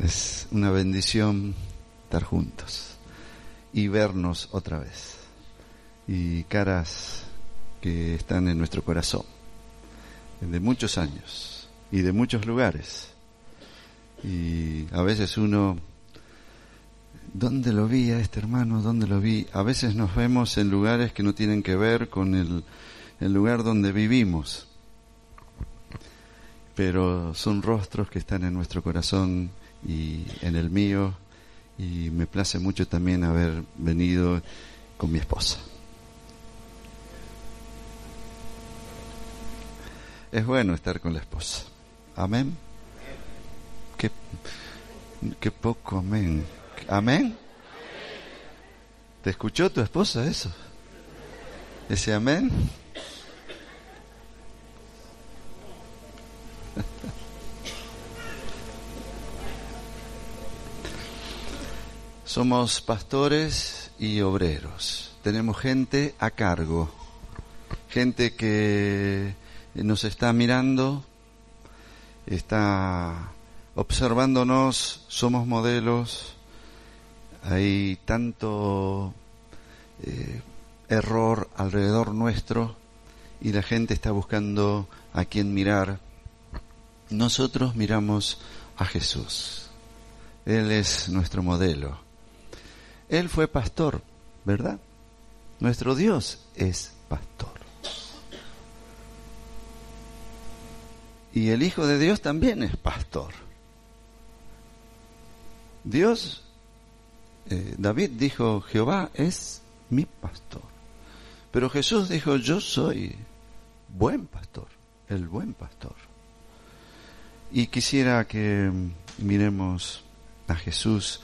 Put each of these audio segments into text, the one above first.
Es una bendición estar juntos y vernos otra vez. Y caras que están en nuestro corazón, de muchos años y de muchos lugares. Y a veces uno, ¿dónde lo vi a este hermano? ¿Dónde lo vi? A veces nos vemos en lugares que no tienen que ver con el lugar donde vivimos. Pero son rostros que están en nuestro corazón y en el mío, y me place mucho también haber venido con mi esposa. Es bueno estar con la esposa. Amén. Qué poco amén. Amén. ¿Te escuchó tu esposa eso? ¿Ese amén? Somos pastores y obreros. Tenemos gente a cargo. Gente que nos está mirando, está observándonos, somos modelos. Hay tanto error alrededor nuestro y la gente está buscando a quién mirar. Nosotros miramos a Jesús. Él es nuestro modelo. Él fue pastor, ¿verdad? Nuestro Dios es pastor. Y el Hijo de Dios también es pastor. Dios, David dijo, Jehová es mi pastor. Pero Jesús dijo, yo soy buen pastor, el buen pastor. Y quisiera que miremos a Jesús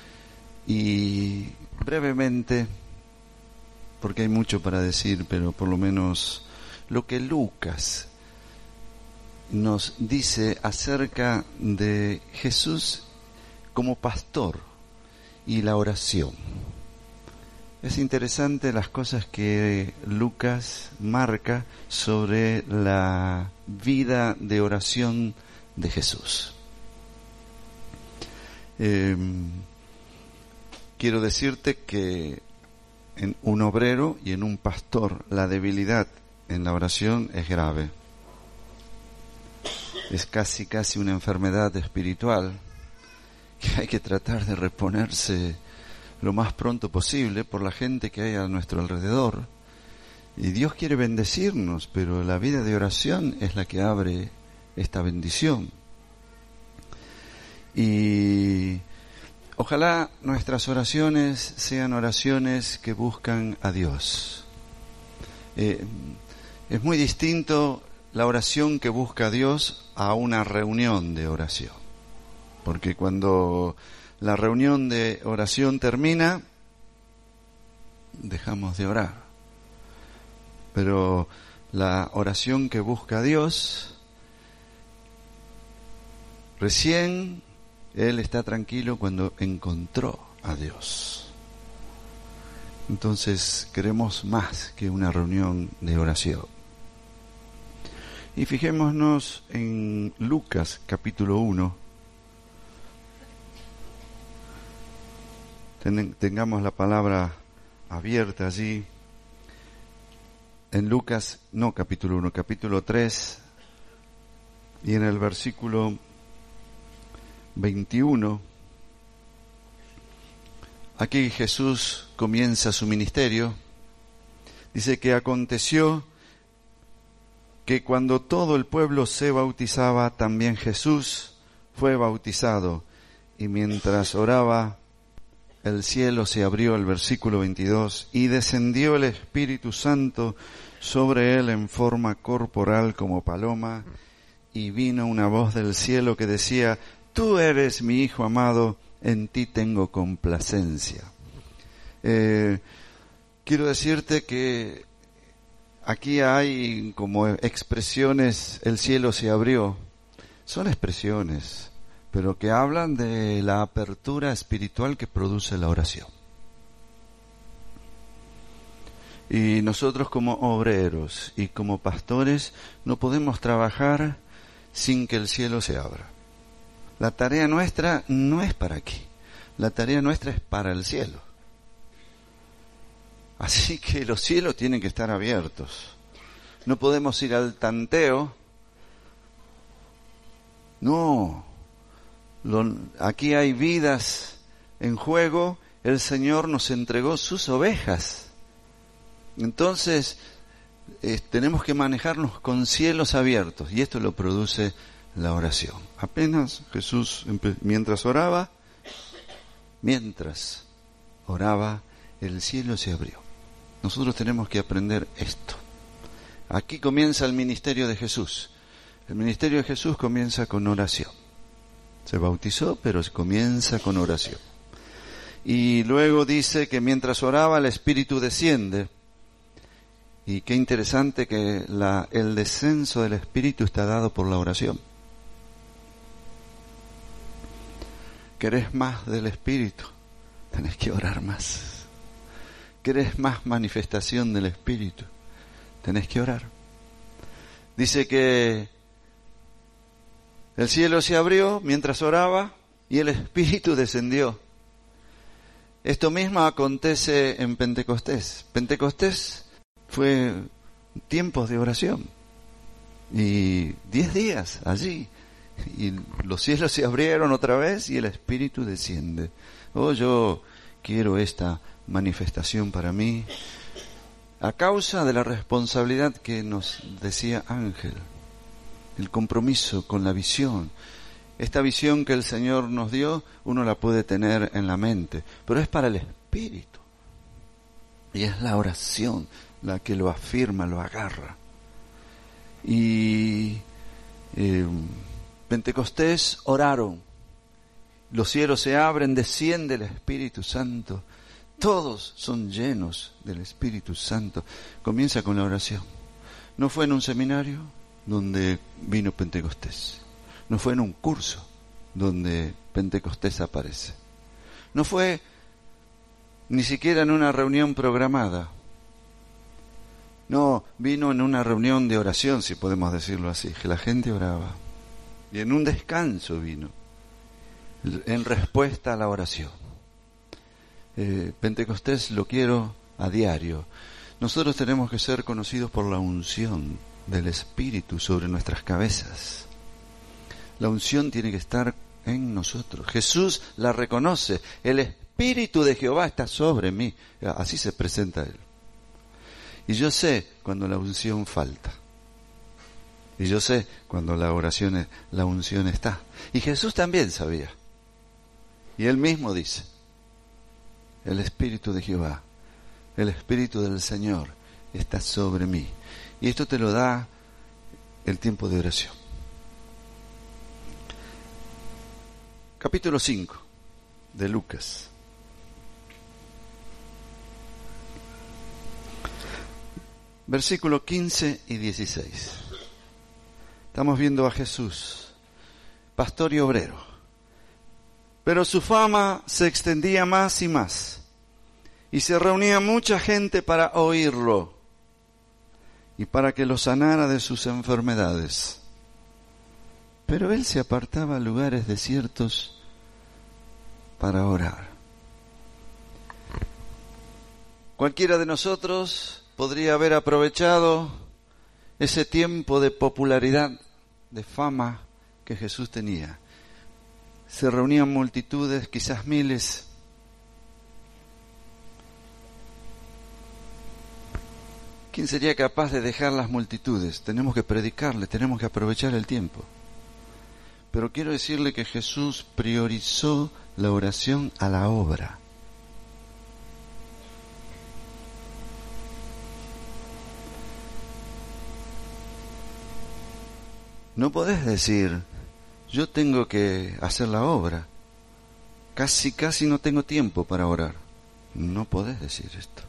y brevemente, porque hay mucho para decir, pero por lo menos lo que Lucas nos dice acerca de Jesús como pastor y la oración. Es interesante las cosas que Lucas marca sobre la vida de oración de Jesús. Quiero decirte que en un obrero y en un pastor la debilidad en la oración es grave. Es casi una enfermedad espiritual que hay que tratar de reponerse lo más pronto posible por la gente que hay a nuestro alrededor. Y Dios quiere bendecirnos, pero la vida de oración es la que abre esta bendición. Y ojalá nuestras oraciones sean oraciones que buscan a Dios. Es muy distinto la oración que busca a Dios a una reunión de oración. Porque cuando la reunión de oración termina, dejamos de orar. Pero la oración que busca a Dios, recién Él está tranquilo cuando encontró a Dios. Entonces queremos más que una reunión de oración. Y fijémonos en Lucas capítulo 1. Tengamos la palabra abierta allí. En Lucas, no capítulo 1, capítulo 3. Y en el versículo 21. Aquí Jesús comienza su ministerio. Dice que aconteció que cuando todo el pueblo se bautizaba, también Jesús fue bautizado. Y mientras oraba, el cielo se abrió, el versículo 22, y descendió el Espíritu Santo sobre él en forma corporal como paloma, y vino una voz del cielo que decía, tú eres mi Hijo amado, en ti tengo complacencia. Quiero decirte que aquí hay como expresiones, el cielo se abrió. Son expresiones, pero que hablan de la apertura espiritual que produce la oración. Y nosotros como obreros y como pastores no podemos trabajar sin que el cielo se abra. La tarea nuestra no es para aquí. La tarea nuestra es para el cielo. Así que los cielos tienen que estar abiertos. No podemos ir al tanteo. No. Aquí hay vidas en juego. El Señor nos entregó sus ovejas. Entonces, tenemos que manejarnos con cielos abiertos. Y esto lo produce la oración. Apenas Jesús, mientras oraba, el cielo se abrió. Nosotros tenemos que aprender esto. Aquí comienza el ministerio de Jesús. El ministerio de Jesús comienza con oración. Se bautizó, pero comienza con oración. Y luego dice que mientras oraba el Espíritu desciende. Y qué interesante que el descenso del Espíritu está dado por la oración. ¿Querés más del Espíritu? Tenés que orar más. ¿Querés más manifestación del Espíritu? Tenés que orar. Dice que el cielo se abrió mientras oraba y el Espíritu descendió. Esto mismo acontece en Pentecostés. Pentecostés fue tiempos de oración. Y 10 días allí. Y los cielos se abrieron otra vez y el Espíritu desciende. Oh, yo quiero esta manifestación para mí, a causa de la responsabilidad que nos decía Ángel, el compromiso con la visión. Esta visión que el Señor nos dio, uno la puede tener en la mente, pero es para el Espíritu. Y es la oración la que lo afirma, lo agarra. Y Pentecostés oraron. Los cielos se abren, desciende el Espíritu Santo. Todos son llenos del Espíritu Santo. Comienza con la oración. No fue en un seminario donde vino Pentecostés. No fue en un curso donde Pentecostés aparece. No fue ni siquiera en una reunión programada. No, vino en una reunión de oración, si podemos decirlo así, que la gente oraba. Y en un descanso vino, en respuesta a la oración. Pentecostés lo quiero a diario. Nosotros tenemos que ser conocidos por la unción del Espíritu sobre nuestras cabezas. La unción tiene que estar en nosotros. Jesús la reconoce. El Espíritu de Jehová está sobre mí. Así se presenta Él. Y yo sé cuando la unción falta. Y yo sé cuando la unción está. Y Jesús también sabía. Y Él mismo dice, el Espíritu de Jehová, el Espíritu del Señor está sobre mí. Y esto te lo da el tiempo de oración. Capítulo 5 de Lucas. Versículo 15 y 16. Estamos viendo a Jesús, pastor y obrero. Pero su fama se extendía más y más, y se reunía mucha gente para oírlo y para que lo sanara de sus enfermedades. Pero él se apartaba a lugares desiertos para orar. Cualquiera de nosotros podría haber aprovechado ese tiempo de popularidad, de fama que Jesús tenía. Se reunían multitudes, quizás miles. ¿Quién sería capaz de dejar las multitudes? Tenemos que predicarle, tenemos que aprovechar el tiempo. Pero quiero decirle que Jesús priorizó la oración a la obra. No podés decir, yo tengo que hacer la obra. Casi no tengo tiempo para orar. No podés decir esto.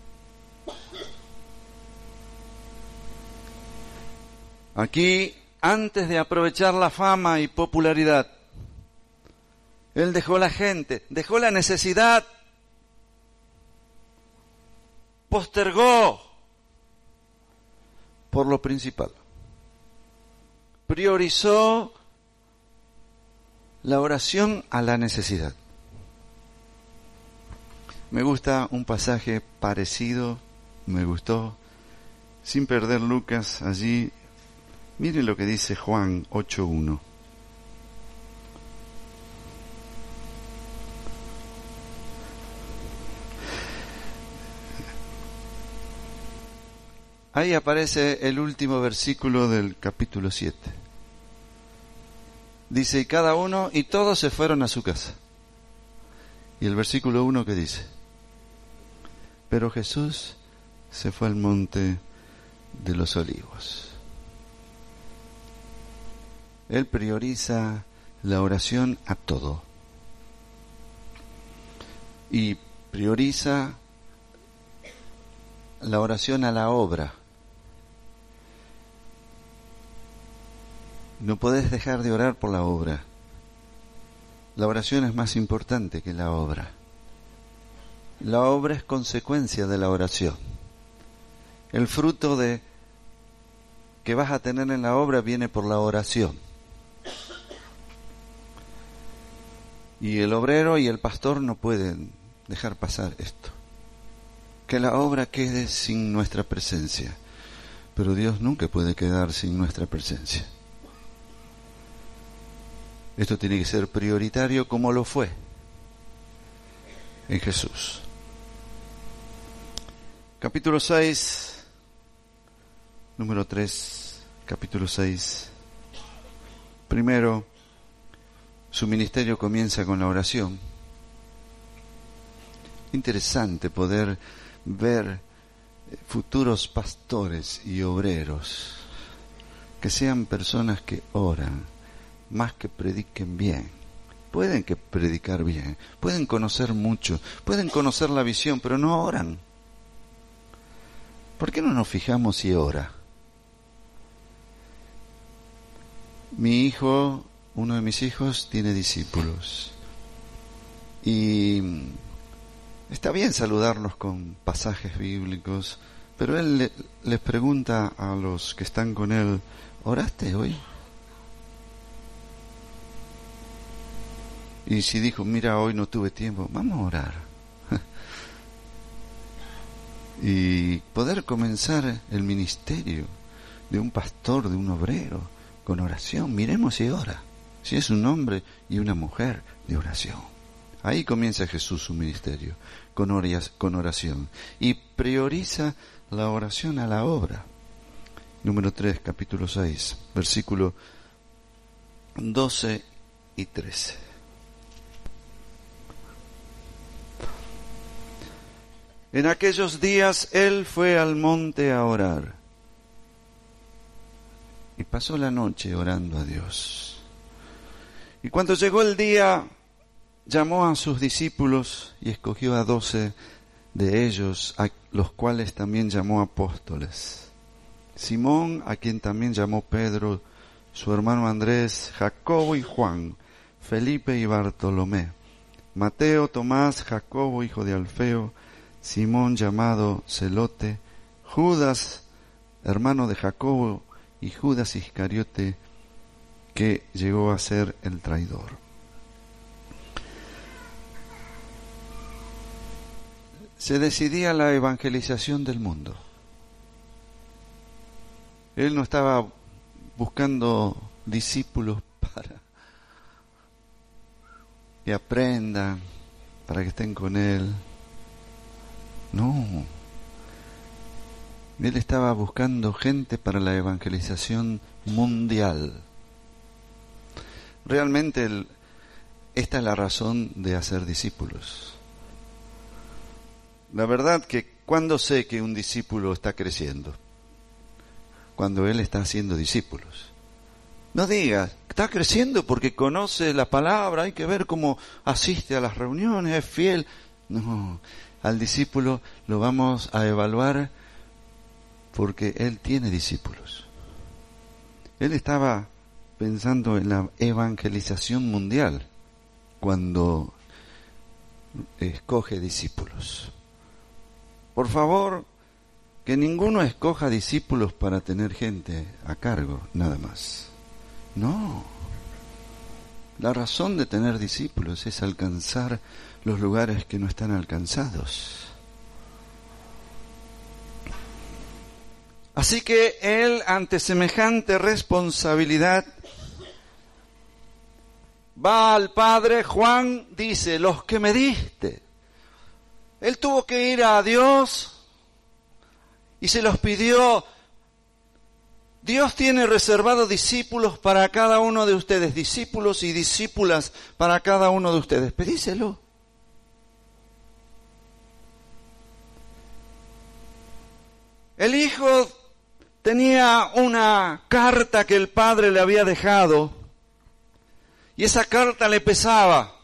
Aquí, antes de aprovechar la fama y popularidad, Él dejó la gente, dejó la necesidad, postergó por lo principal. Priorizó La oración a la necesidad. Me gusta un pasaje parecido, me gustó, sin perder Lucas allí. Mire lo que dice Juan 8:1. Ahí aparece el último versículo del capítulo 7. Dice, y cada uno, y todos se fueron a su casa. Y el versículo 1 que dice, pero Jesús se fue al monte de los olivos. Él prioriza la oración a todo. Y prioriza la oración a la obra. No podés dejar de orar por la obra. La oración es más importante que la obra. La obra es consecuencia de la oración. El fruto de que vas a tener en la obra viene por la oración. Y el obrero y el pastor no pueden dejar pasar esto. Que la obra quede sin nuestra presencia. Pero Dios nunca puede quedar sin nuestra presencia. Esto tiene que ser prioritario como lo fue en Jesús. Capítulo 6, número 3, capítulo 6. Primero, su ministerio comienza con la oración. Interesante poder ver futuros pastores y obreros que sean personas que oran, más que prediquen bien. Pueden que predicar bien, pueden conocer mucho, pueden conocer la visión, pero no oran. ¿Por qué no nos fijamos si ora? Mi hijo, uno de mis hijos, tiene discípulos. Y está bien saludarlos con pasajes bíblicos, pero él les pregunta a los que están con él, ¿oraste hoy? Y si dijo, mira, hoy no tuve tiempo, vamos a orar. Y poder comenzar el ministerio de un pastor, de un obrero, con oración. Miremos si ora, si es un hombre y una mujer de oración. Ahí comienza Jesús su ministerio, con oración. Y prioriza la oración a la obra. Número 3, capítulo 6, versículo 12 y 13. En aquellos días él fue al monte a orar y pasó la noche orando a Dios. Y cuando llegó el día, llamó a sus discípulos y escogió a 12 de ellos, a los cuales también llamó apóstoles. Simón, a quien también llamó Pedro, su hermano Andrés, Jacobo y Juan, Felipe y Bartolomé, Mateo, Tomás, Jacobo, hijo de Alfeo, Simón llamado Celote, Judas, hermano de Jacobo, y Judas Iscariote, que llegó a ser el traidor. Se decidía la evangelización del mundo. Él no estaba buscando discípulos para que aprendan, para que estén con él. No, él estaba buscando gente para la evangelización mundial. Realmente esta es la razón de hacer discípulos. La verdad que cuando sé que un discípulo está creciendo, cuando él está haciendo discípulos. No digas, está creciendo porque conoce la palabra, hay que ver cómo asiste a las reuniones, es fiel. No, al discípulo lo vamos a evaluar porque él tiene discípulos. Él estaba pensando en la evangelización mundial cuando escoge discípulos. Por favor, que ninguno escoja discípulos para tener gente a cargo, nada más. No. La razón de tener discípulos es alcanzar los lugares que no están alcanzados. Así que él, ante semejante responsabilidad, va al Padre. Juan dice, los que me diste. Él tuvo que ir a Dios y se los pidió. Dios tiene reservado discípulos para cada uno de ustedes, discípulos y discípulas para cada uno de ustedes. Pedíselo. El Hijo tenía una carta que el Padre le había dejado y esa carta le pesaba.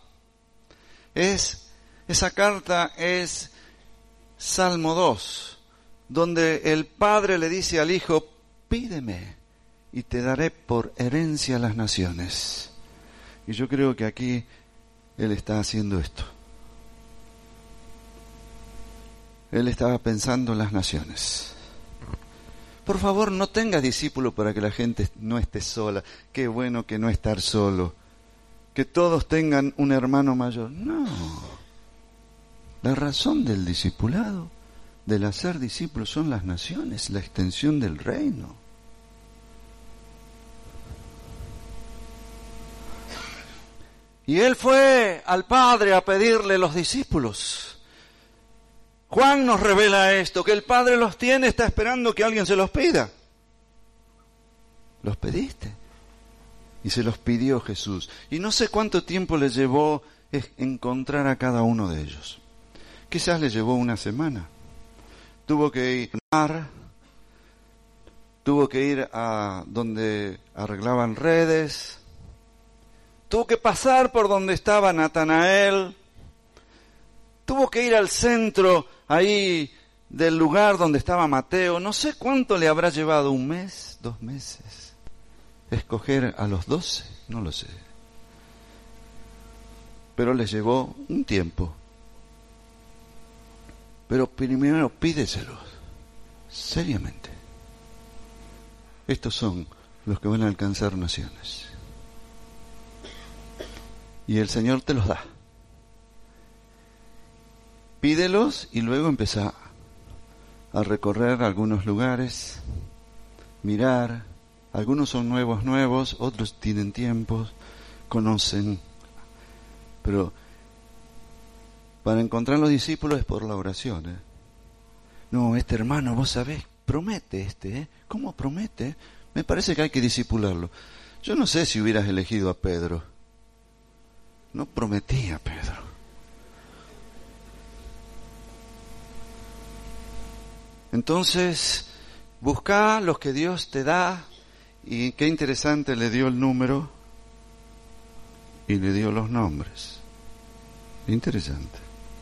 Esa carta es Salmo 2, donde el Padre le dice al Hijo, pídeme y te daré por herencia las naciones. Y yo creo que aquí Él está haciendo esto. Él estaba pensando en las naciones. Por favor, no tengas discípulos para que la gente no esté sola. Qué bueno que no estar solo. Que todos tengan un hermano mayor. No. La razón del discipulado, del hacer discípulos, son las naciones, la extensión del reino. Y él fue al Padre a pedirle los discípulos. Juan nos revela esto, que el Padre los tiene, está esperando que alguien se los pida. Los pediste. Y se los pidió Jesús. Y no sé cuánto tiempo le llevó encontrar a cada uno de ellos. Quizás le llevó una semana. Tuvo que ir al mar, tuvo que ir a donde arreglaban redes, tuvo que pasar por donde estaba Natanael, tuvo que ir al centro ahí del lugar donde estaba Mateo. No sé cuánto le habrá llevado, 1 mes, 2 meses, escoger a los 12, no lo sé. Pero les llevó un tiempo. Pero primero pídeselos, seriamente. Estos son los que van a alcanzar naciones. Y el Señor te los da. Pídelos y luego empezá a recorrer algunos lugares, mirar. Algunos son nuevos, otros tienen tiempos, conocen. Pero para encontrar los discípulos es por la oración. No, este hermano, vos sabés, promete ¿Cómo promete? Me parece que hay que discipularlo. Yo no sé si hubieras elegido a Pedro. No prometía a Pedro. Entonces, busca los que Dios te da. Y qué interesante, le dio el número y le dio los nombres. Interesante.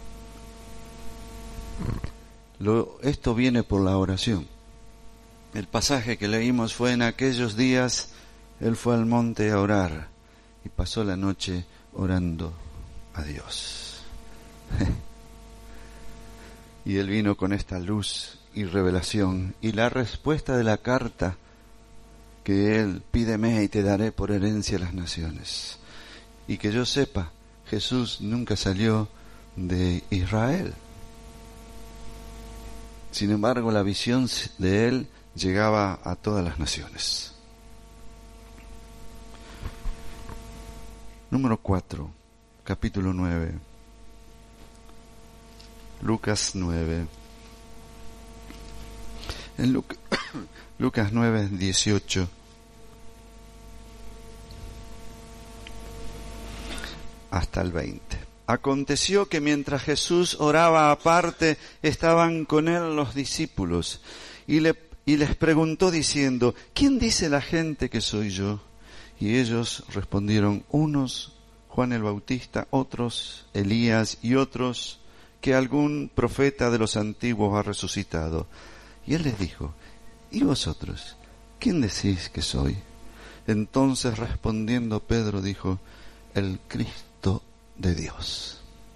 Esto viene por la oración. El pasaje que leímos fue: en aquellos días él fue al monte a orar y pasó la noche orando a Dios. Y él vino con esta luz y revelación, y la respuesta de la carta que él: pídeme y te daré por herencia las naciones. Y que yo sepa, Jesús nunca salió de Israel. Sin embargo, la visión de él llegaba a todas las naciones. Número 4, capítulo 9. Lucas 9. En Lucas 9, 18. Hasta el 20. Aconteció que mientras Jesús oraba aparte, estaban con él los discípulos, y les preguntó diciendo: ¿quién dice la gente que soy yo? Y ellos respondieron: unos Juan el Bautista, otros Elías, y otros que algún profeta de los antiguos ha resucitado. Y él les dijo: ¿y vosotros? ¿Quién decís que soy? Entonces respondiendo Pedro dijo: el Cristo de Dios.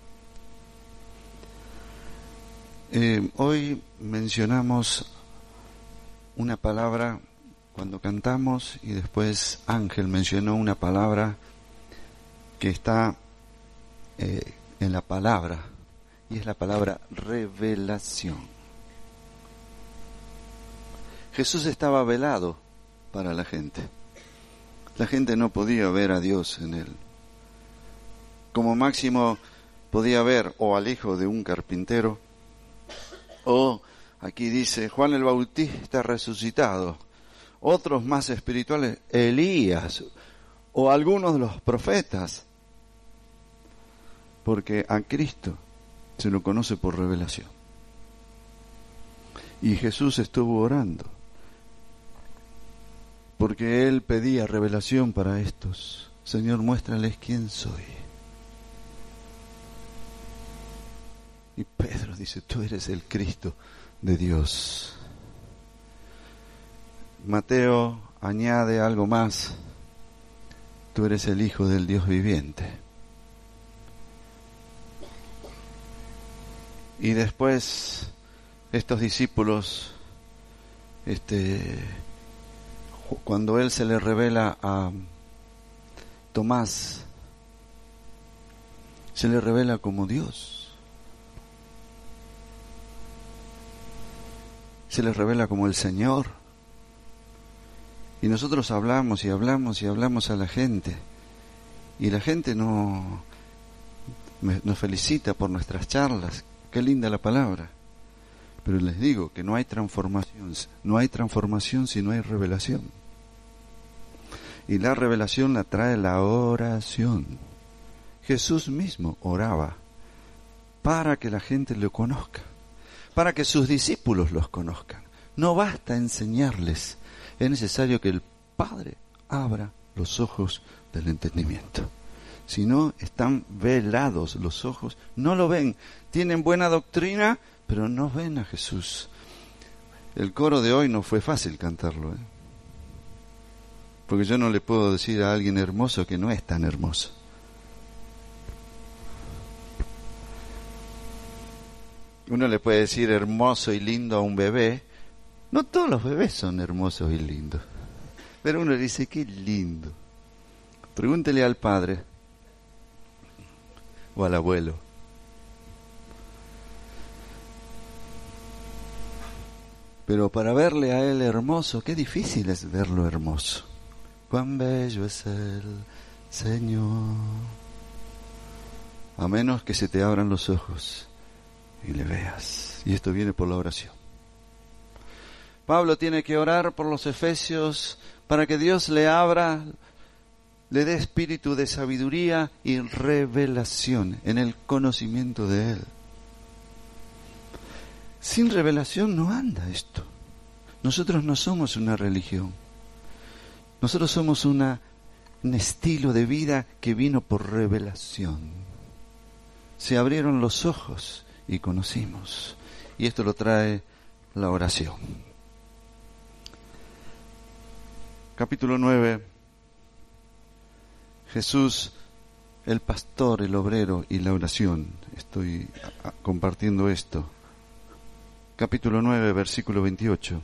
Hoy mencionamos una palabra cuando cantamos, y después Ángel mencionó una palabra que está en la palabra, y es la palabra revelación. Jesús estaba velado para la gente. La gente no podía ver a Dios en él. Como máximo podía ver o al hijo de un carpintero, o aquí dice Juan el Bautista resucitado, otros más espirituales, Elías, o algunos de los profetas, porque a Cristo se lo conoce por revelación. Y Jesús estuvo orando, porque Él pedía revelación para estos. Señor, muéstrales quién soy. Y Pedro dice, tú eres el Cristo de Dios. Mateo añade algo más, tú eres el Hijo del Dios viviente. Y después estos discípulos, cuando Él se le revela a Tomás, se le revela como Dios. Se le revela como el Señor. Y nosotros hablamos y hablamos y hablamos a la gente. Y la gente nos felicita por nuestras charlas. Qué linda la palabra. Pero les digo que no hay transformación. No hay transformación si no hay revelación. Y la revelación la trae la oración. Jesús mismo oraba para que la gente lo conozca, para que sus discípulos los conozcan. No basta enseñarles, es necesario que el Padre abra los ojos del entendimiento. Si no, están velados los ojos, no lo ven. Tienen buena doctrina, pero no ven a Jesús. El coro de hoy no fue fácil cantarlo, porque yo no le puedo decir a alguien hermoso que no es tan hermoso. Uno le puede decir hermoso y lindo a un bebé. No todos los bebés son hermosos y lindos, pero uno le dice, qué lindo. Pregúntele al padre o al abuelo. Pero para verle a él hermoso, qué difícil es verlo hermoso. Cuán bello es el Señor. A menos que se te abran los ojos y le veas. Y esto viene por la oración. Pablo tiene que orar por los efesios para que Dios le abra, le dé espíritu de sabiduría y revelación en el conocimiento de Él. Sin revelación no anda esto. Nosotros no somos una religión. Nosotros somos un estilo de vida que vino por revelación. Se abrieron los ojos y conocimos. Y esto lo trae la oración. Capítulo 9. Jesús, el pastor, el obrero y la oración. Estoy compartiendo esto. Capítulo 9, versículo 28.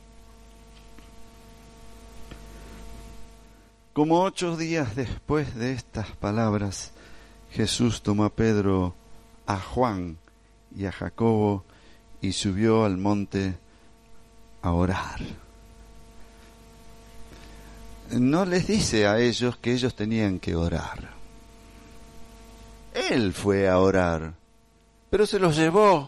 Como 8 días después de estas palabras, Jesús tomó a Pedro, a Juan y a Jacobo y subió al monte a orar. No les dice a ellos que ellos tenían que orar. Él fue a orar, pero se los llevó.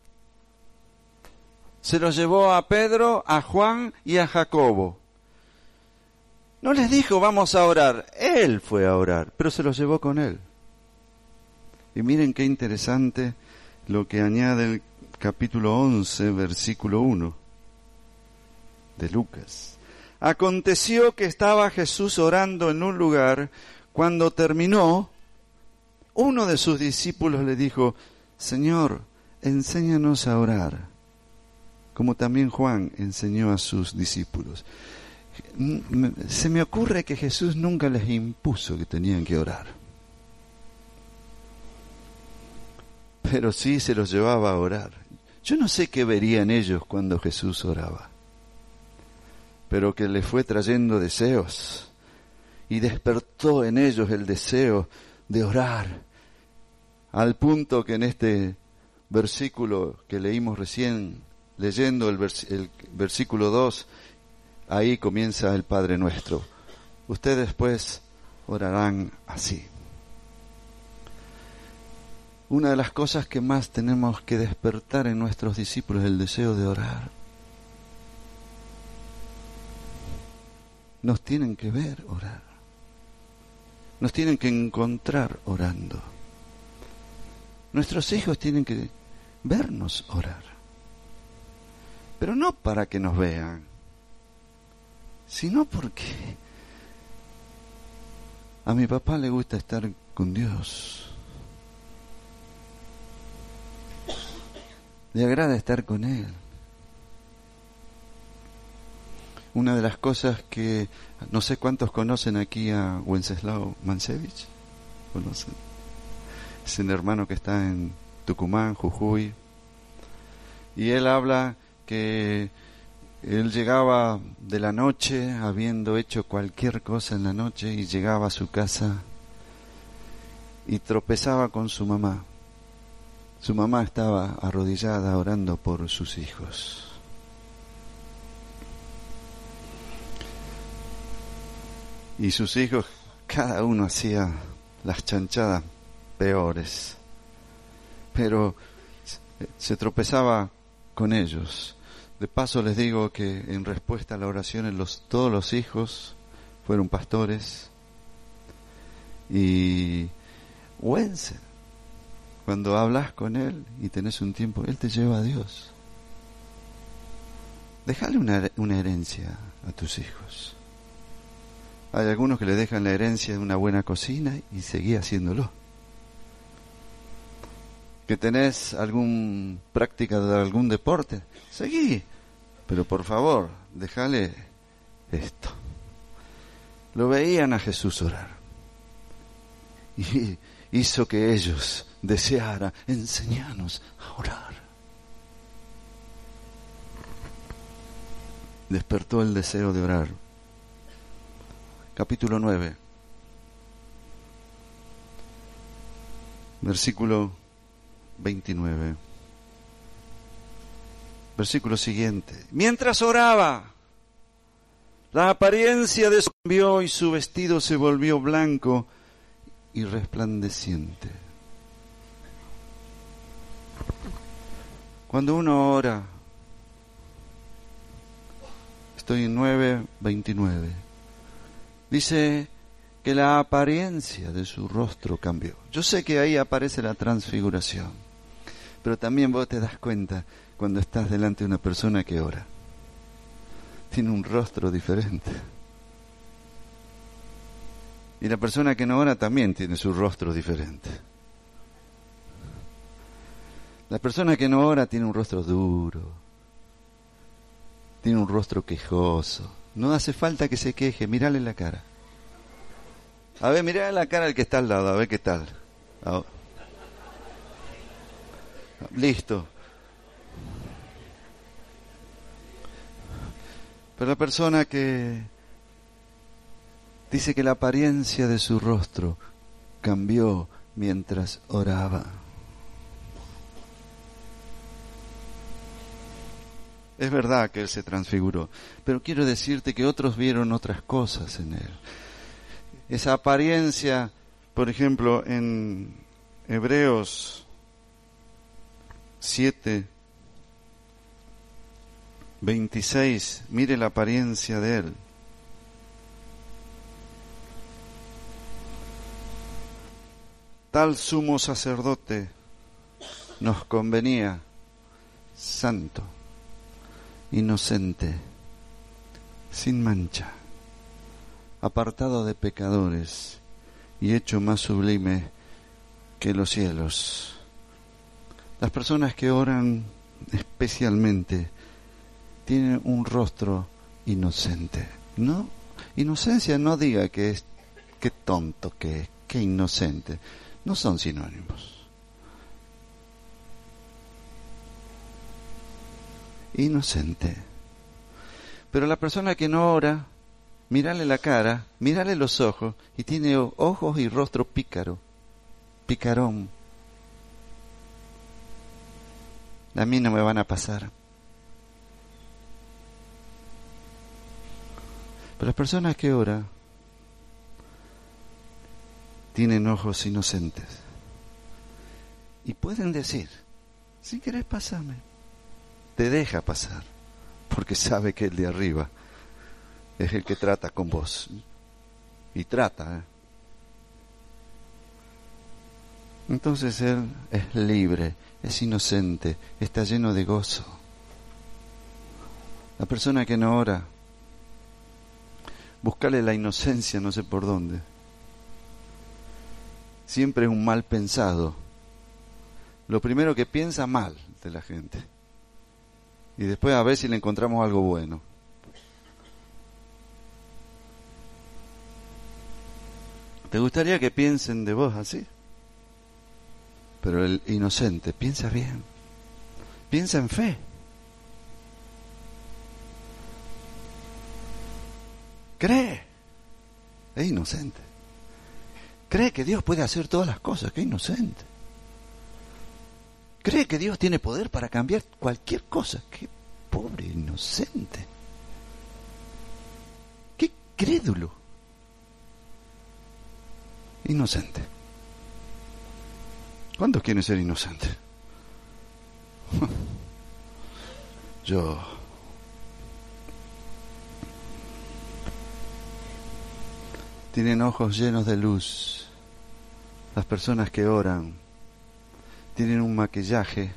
Se los llevó a Pedro, a Juan y a Jacobo. No les dijo, vamos a orar. Él fue a orar, pero se los llevó con él. Y miren qué interesante lo que añade el capítulo 11, versículo 1 de Lucas. Aconteció que estaba Jesús orando en un lugar. Cuando terminó, uno de sus discípulos le dijo, Señor, enséñanos a orar, como también Juan enseñó a sus discípulos. Se me ocurre que Jesús nunca les impuso que tenían que orar, pero sí se los llevaba a orar. Yo no sé qué verían ellos cuando Jesús oraba, pero que les fue trayendo deseos y despertó en ellos el deseo de orar, al punto que en este versículo que leímos recién, leyendo el versículo 2, ahí comienza el Padre Nuestro. Ustedes pues orarán así. Una de las cosas que más tenemos que despertar en nuestros discípulos es el deseo de orar. Nos tienen que ver orar. Nos tienen que encontrar orando. Nuestros hijos tienen que vernos orar. Pero no para que nos vean, sino porque a mi papá le gusta estar con Dios. Le agrada estar con Él. Una de las cosas que no sé cuántos conocen aquí a Wenceslao Mancevich. ¿Conocen? Es un hermano que está en Tucumán, Jujuy. Y él habla que él llegaba de la noche, habiendo hecho cualquier cosa en la noche, y llegaba a su casa y tropezaba con su mamá. Su mamá estaba arrodillada orando por sus hijos. Y sus hijos, cada uno hacía las chanchadas peores, pero se tropezaba con ellos. De paso les digo que en respuesta a la oración todos los hijos fueron pastores. Y Wenzel, cuando hablas con él y tenés un tiempo, él te lleva a Dios. Déjale una herencia a tus hijos. Hay algunos que le dejan la herencia de una buena cocina y seguí haciéndolo. Que tenés alguna práctica de algún deporte, seguí. Pero por favor, déjale esto. Lo veían a Jesús orar. Y hizo que ellos desearan, enséñanos a orar. Despertó el deseo de orar. Capítulo 9, versículo 29. Versículo siguiente. Mientras oraba, la apariencia de su cambió y su vestido se volvió blanco y resplandeciente. Cuando uno ora, estoy en 9:29. Dice que la apariencia de su rostro cambió. Yo sé que ahí aparece la transfiguración, pero también vos te das cuenta cuando estás delante de una persona que ora. Tiene un rostro diferente. Y la persona que no ora también tiene su rostro diferente. La persona que no ora tiene un rostro duro, tiene un rostro quejoso. No hace falta que se queje, mírale la cara. A ver, mírale la cara al que está al lado, a ver qué tal. Listo. Pero la persona que dice que la apariencia de su rostro cambió mientras oraba. Es verdad que él se transfiguró, pero quiero decirte que otros vieron otras cosas en él. Esa apariencia, por ejemplo, en Hebreos 7:26, mire la apariencia de él. Tal sumo sacerdote nos convenía, santo, inocente, sin mancha, apartado de pecadores y hecho más sublime que los cielos. Las personas que oran especialmente tienen un rostro inocente. No, inocencia no diga que es, qué tonto que es, qué inocente. No son sinónimos. Inocente. Pero la persona que no ora, mírale la cara, mírale los ojos, y tiene ojos y rostro pícaro. picarón. A mí no me van a pasar. Pero las personas que oran tienen ojos inocentes y pueden decir, si querés pasarme, te deja pasar, porque sabe que el de arriba es el que trata con vos. Y trata, Entonces Él es libre, es inocente, está lleno de gozo. La persona que no ora, buscarle la inocencia no sé por dónde. Siempre es un mal pensado. Lo primero que piensa mal de la gente. Y después a ver si le encontramos algo bueno. ¿Te gustaría que piensen de vos así? Pero el inocente piensa bien. Piensa en fe. Cree. Es inocente. Cree que Dios puede hacer todas las cosas. Qué inocente. Cree que Dios tiene poder para cambiar cualquier cosa. Qué pobre inocente. Qué crédulo. Inocente. ¿Cuántos quieren ser inocentes? Yo. Tienen ojos llenos de luz. Las personas que oran tienen un maquillaje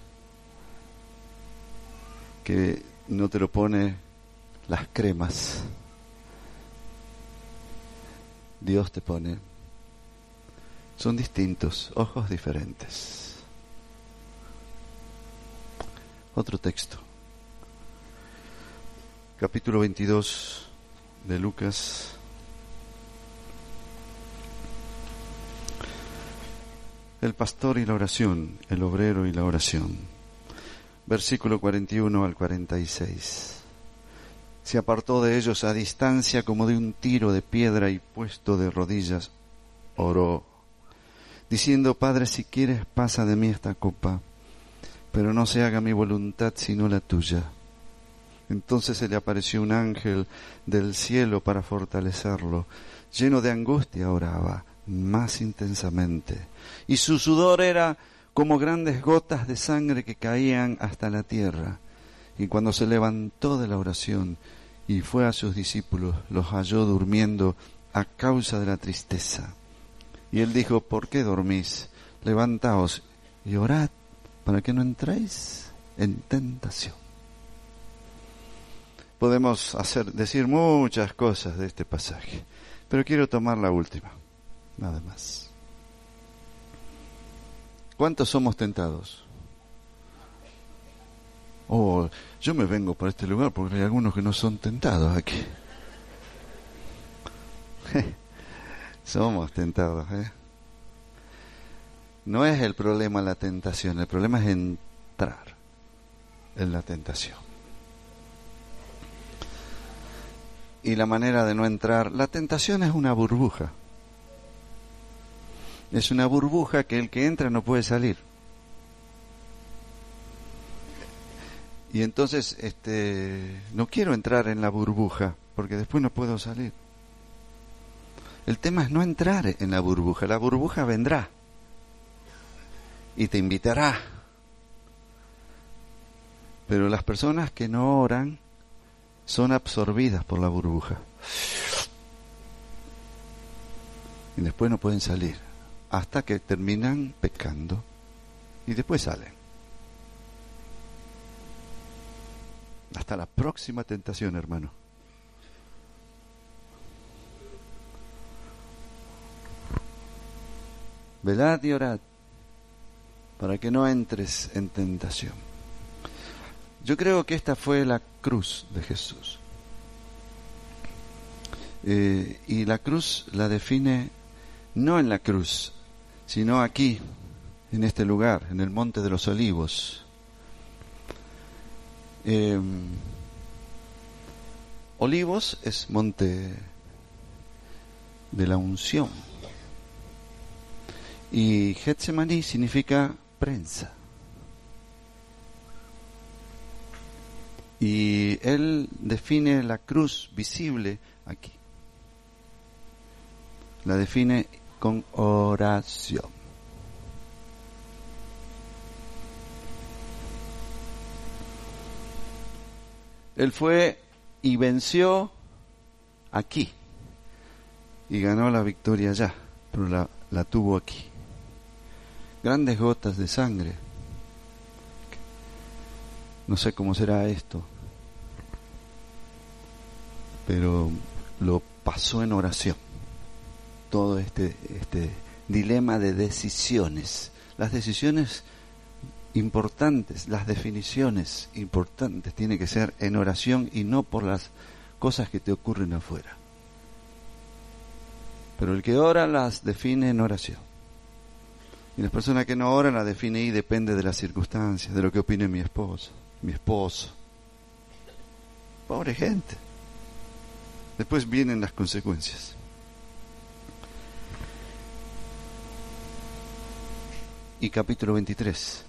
que no te lo pone las cremas. Dios te pone. Son distintos, ojos diferentes. Otro texto. Capítulo 22 de Lucas. El pastor y la oración, el obrero y la oración. Versículo 41 al 46. Se apartó de ellos a distancia como de un tiro de piedra y puesto de rodillas, oró, diciendo, Padre, si quieres, pasa de mí esta copa, pero no se haga mi voluntad sino la tuya. Entonces se le apareció un ángel del cielo para fortalecerlo. Lleno de angustia oraba más intensamente, y su sudor era como grandes gotas de sangre que caían hasta la tierra. Y cuando se levantó de la oración y fue a sus discípulos, los halló durmiendo a causa de la tristeza. Y él dijo, ¿por qué dormís? Levantaos y orad para que no entréis en tentación. Podemos decir muchas cosas de este pasaje, pero quiero tomar la última, nada más. ¿Cuántos somos tentados? Oh, yo me vengo para este lugar porque hay algunos que no son tentados aquí. Somos tentados, No es el problema la tentación, el problema es entrar en la tentación. Y la manera de no entrar, la tentación es una burbuja. Es una burbuja que el que entra no puede salir. Y entonces, no quiero entrar en la burbuja, porque después no puedo salir. El tema es no entrar en la burbuja vendrá y te invitará. Pero las personas que no oran son absorbidas por la burbuja. Y después no pueden salir, hasta que terminan pecando y después salen. Hasta la próxima tentación, hermano. Velad y orad para que no entres en tentación. Yo creo que esta fue la cruz de Jesús. Y la cruz la define no en la cruz, sino aquí, en este lugar, en el Monte de los Olivos. Olivos es monte de la unción. Y Getsemaní significa prensa. Y él define la cruz visible aquí. La define con oración. Él fue y venció aquí. Y ganó la victoria allá, pero la tuvo aquí. Grandes gotas de sangre. No sé cómo será esto, pero lo pasó en oración. Todo este dilema de decisiones. Las decisiones importantes, las definiciones importantes, tiene que ser en oración y no por las cosas que te ocurren afuera. Pero el que ora las define en oración. Y la persona que no ora la define y depende de las circunstancias, de lo que opine mi esposo. Pobre gente. Después vienen las consecuencias. Y capítulo 23.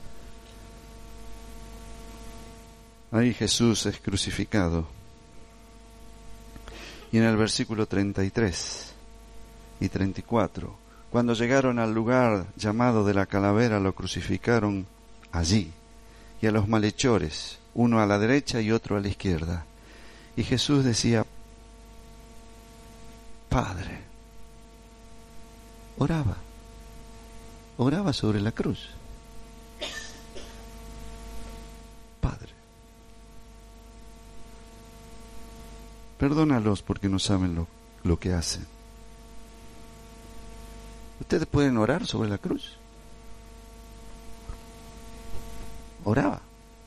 Ahí Jesús es crucificado. Y en el versículo 33 y 34, cuando llegaron al lugar llamado de la calavera, lo crucificaron allí, y a los malhechores, uno a la derecha y otro a la izquierda. Y Jesús decía, Padre, oraba sobre la cruz. Padre, perdónalos porque no saben lo que hacen. ¿Ustedes pueden orar sobre la cruz? Oraba.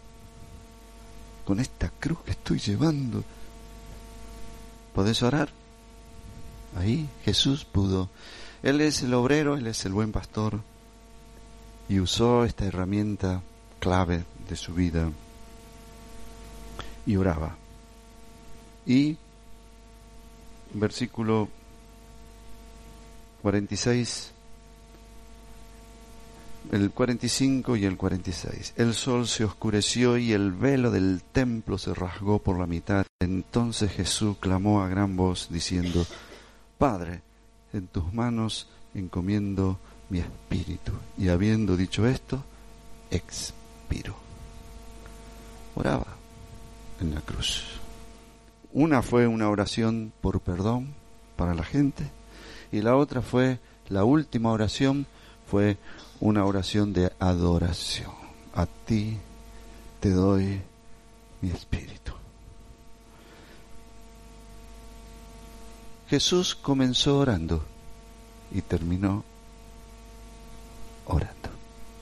Con esta cruz que estoy llevando, ¿podés orar? Ahí Jesús pudo. Él es el obrero, Él es el buen pastor, y usó esta herramienta clave de su vida y oraba. Y versículo 46, el 45 y el 46. El sol se oscureció y el velo del templo se rasgó por la mitad. Entonces Jesús clamó a gran voz diciendo, Padre, en tus manos encomiendo mi espíritu. Y habiendo dicho esto, expiró. Oraba en la cruz. Una fue una oración por perdón para la gente, y la otra fue, la última oración fue una oración de adoración. A ti te doy mi espíritu. Jesús comenzó orando y terminó orando.